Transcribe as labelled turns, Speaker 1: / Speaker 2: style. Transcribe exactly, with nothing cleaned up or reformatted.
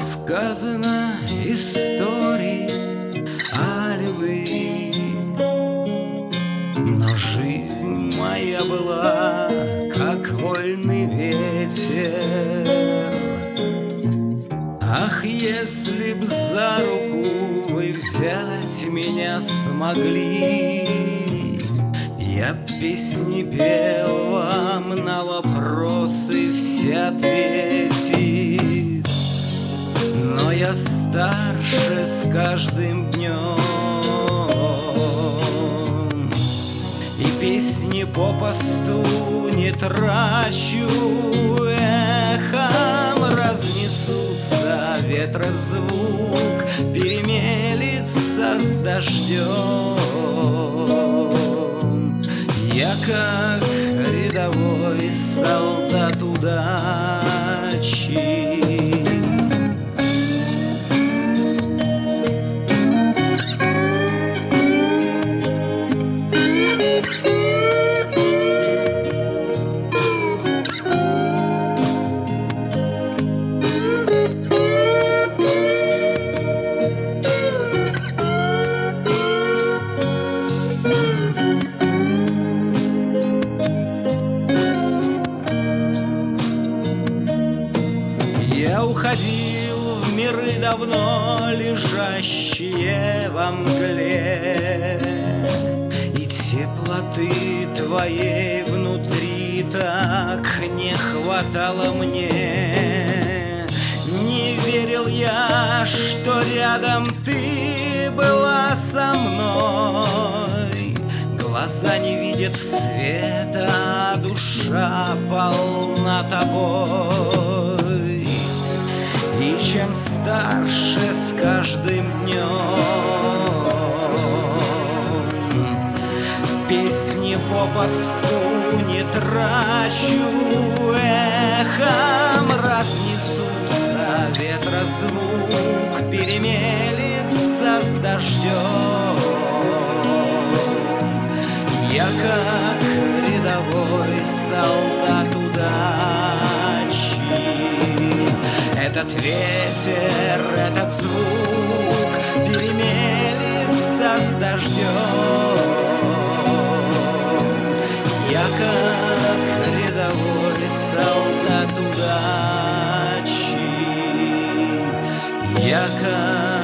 Speaker 1: сказано историй о любви, но жизнь моя была как вольный ветер. Ах, если б за руку вы взять меня смогли, я песни пел вам, на вопросы все ответить. Но я старше с каждым днем, и песни попосту не трачу. Эхом разнесутся ветра звук, перемелится с дождем. Я как рядовой солдат удачи. Я уходил в миры, давно лежащие во мгле, и теплоты твоей внутри так не хватало мне. Не верил я, что рядом ты была со мной. Глаза не видят света, а душа полна тобой. И чем старше с каждым днем, песни попосту не трачу. Эхом разнесутся ветра звук, перемелится с дождем. Я как рядовой солдат удачи. Этот ветер, этот звук перемелится с дождем. Я как рядовой солдат удачи. Я как